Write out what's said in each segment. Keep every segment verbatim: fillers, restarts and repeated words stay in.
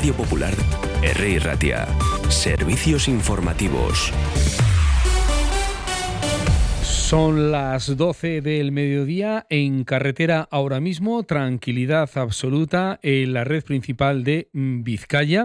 Radio Popular, Herri Ratia. Servicios informativos. Son las doce del mediodía. En carretera ahora mismo, tranquilidad absoluta en la red principal de Vizcaya.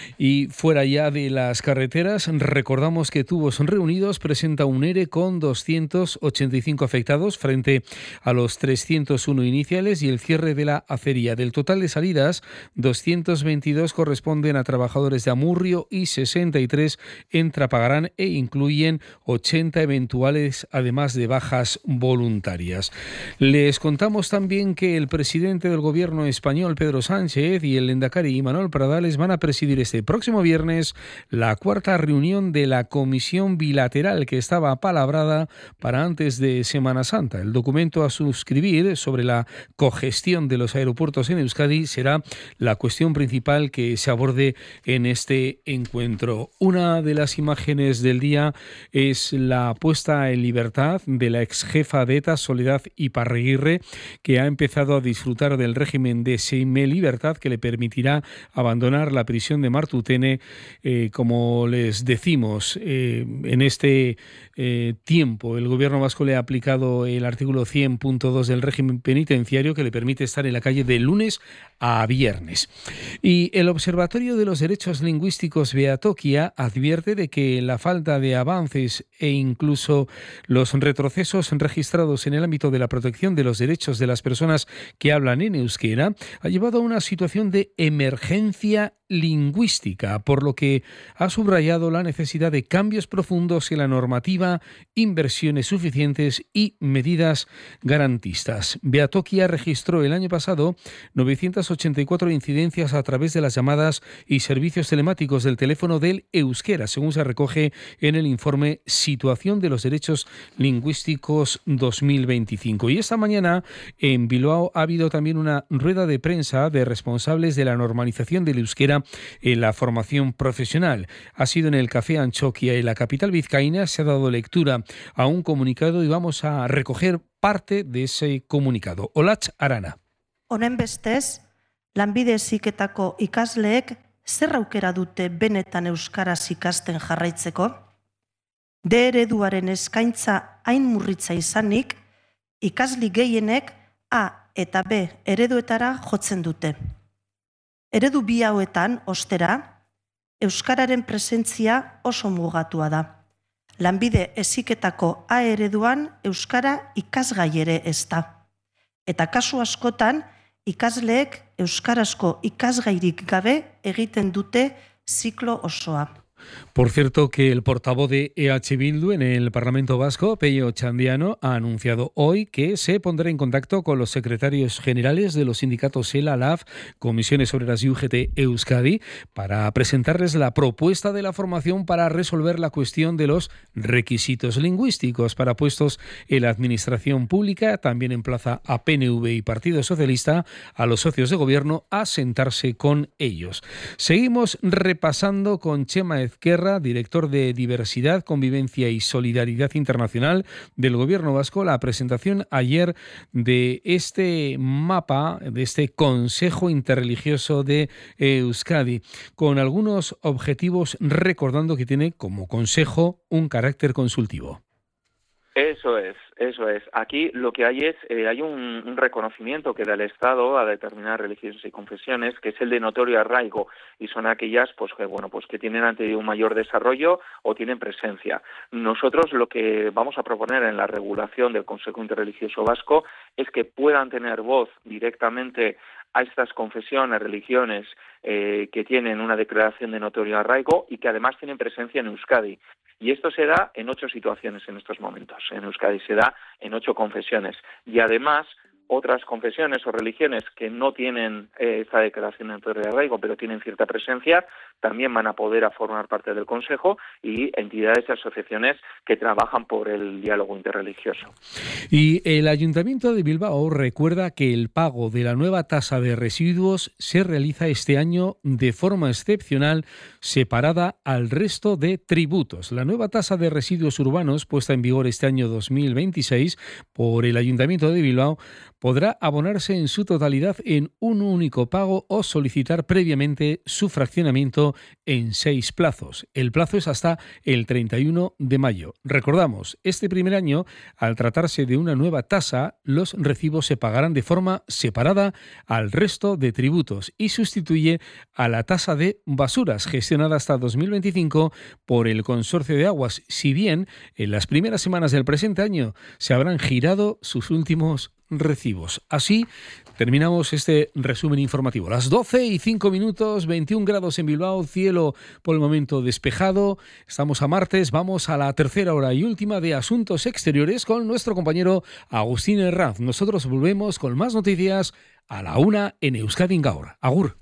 Y fuera ya de las carreteras, recordamos que Tubos Reunidos presenta un ERE con doscientos ochenta y cinco afectados frente a los trescientos uno iniciales y el cierre de la acería. Del total de salidas, doscientos veintidós corresponden a trabajadores de Amurrio y sesenta y tres en Trapagarán e incluyen ochenta eventuales, además de bajas voluntarias. Les contamos también que el presidente del gobierno español, Pedro Sánchez, y el lehendakari Manuel Pradales van a presidir este próximo viernes la cuarta reunión de la comisión bilateral que estaba apalabrada para antes de Semana Santa. El documento a suscribir sobre la cogestión de los aeropuertos en Euskadi será la cuestión principal que se aborde en este encuentro. Una de las imágenes del día es la puesta en libertad de la ex jefa de ETA, Soledad Iparraguirre, que ha empezado a disfrutar del régimen de semilibertad que le permitirá abandonar la prisión de Martutene, eh, como les decimos, eh, en este eh, tiempo. El gobierno vasco le ha aplicado el artículo cien punto dos del régimen penitenciario que le permite estar en la calle de lunes a viernes. Y el Observatorio de los Derechos Lingüísticos Beatokia advierte de que la falta de avances e incluso los retrocesos registrados en el ámbito de la protección de los derechos de las personas que hablan en euskera ha llevado a una situación de emergencia lingüística, por lo que ha subrayado la necesidad de cambios profundos en la normativa, inversiones suficientes y medidas garantistas. Beatokia registró el año pasado novecientas ochenta y cuatro incidencias a través de las llamadas y servicios telemáticos del teléfono del euskera, según se recoge en el informe Situación de los Derechos Lingüísticos dos mil veinticinco. Y esta mañana en Bilbao ha habido también una rueda de prensa de responsables de la normalización del euskera en la formación profesional. Ha sido en el Café Anchoquia, en la capital vizcaína. Se ha dado lectura a un comunicado y vamos a recoger parte de ese comunicado. Olatz Arana. Honen bestez, lanbide heziketako ikasleek zer aukera dute benetan euskaraz ikasten jarraitzeko? D ereduaren eskaintza hain murritza izanik, ikasli gehienek A eta B ereduetara jotzen dute. Eredu bi hauetan, ostera, euskararen presentzia oso mugatua da. Lanbide heziketako A ereduan euskara ikasgai ere ez da. Eta kasu askotan, ikasleek euskarazko ikasgairik gabe egiten dute ziklo osoa. Por cierto, que el portavoz de E H Bildu en el Parlamento Vasco, Pello Chandiano, ha anunciado hoy que se pondrá en contacto con los secretarios generales de los sindicatos ELA, L A F, Comisiones Obreras y U G T Euskadi para presentarles la propuesta de la formación para resolver la cuestión de los requisitos lingüísticos para puestos en la administración pública. También emplaza a P N V y Partido Socialista, a los socios de gobierno, a sentarse con ellos. Seguimos repasando con Chema Ezquerra, director de Diversidad, Convivencia y Solidaridad Internacional del Gobierno Vasco, la presentación ayer de este mapa, de este Consejo Interreligioso de Euskadi, con algunos objetivos, recordando que tiene como consejo un carácter consultivo. Eso es, eso es. Aquí lo que hay es, eh, hay un, un reconocimiento que da el Estado a determinadas religiones y confesiones, que es el de notorio arraigo, y son aquellas pues que bueno pues que tienen ante un mayor desarrollo o tienen presencia. Nosotros lo que vamos a proponer en la regulación del Consejo Interreligioso Vasco es que puedan tener voz directamente a estas confesiones, religiones eh, que tienen una declaración de notorio arraigo y que además tienen presencia en Euskadi. Y esto se da en ocho situaciones en estos momentos. En Euskadi se da en ocho confesiones. Y además, otras confesiones o religiones que no tienen eh, esta declaración de notorio arraigo, pero tienen cierta presencia, también van a poder a formar parte del Consejo, y entidades y asociaciones que trabajan por el diálogo interreligioso. Y el Ayuntamiento de Bilbao recuerda que el pago de la nueva tasa de residuos se realiza este año de forma excepcional, separada al resto de tributos. La nueva tasa de residuos urbanos, puesta en vigor este año dos mil veintiséis por el Ayuntamiento de Bilbao, podrá abonarse en su totalidad en un único pago o solicitar previamente su fraccionamiento en seis plazos. El plazo es hasta el treinta y uno de mayo. Recordamos, este primer año, al tratarse de una nueva tasa, los recibos se pagarán de forma separada al resto de tributos y sustituye a la tasa de basuras gestionada hasta dos mil veinticinco por el Consorcio de Aguas, si bien en las primeras semanas del presente año se habrán girado sus últimos recibos. Así terminamos este resumen informativo. Las doce y cinco minutos, veintiún grados en Bilbao, cielo por el momento despejado. Estamos a martes, vamos a la tercera hora y última de Asuntos Exteriores con nuestro compañero Agustín Herranz. Nosotros volvemos con más noticias a la una en Euskadi Gaur. Agur.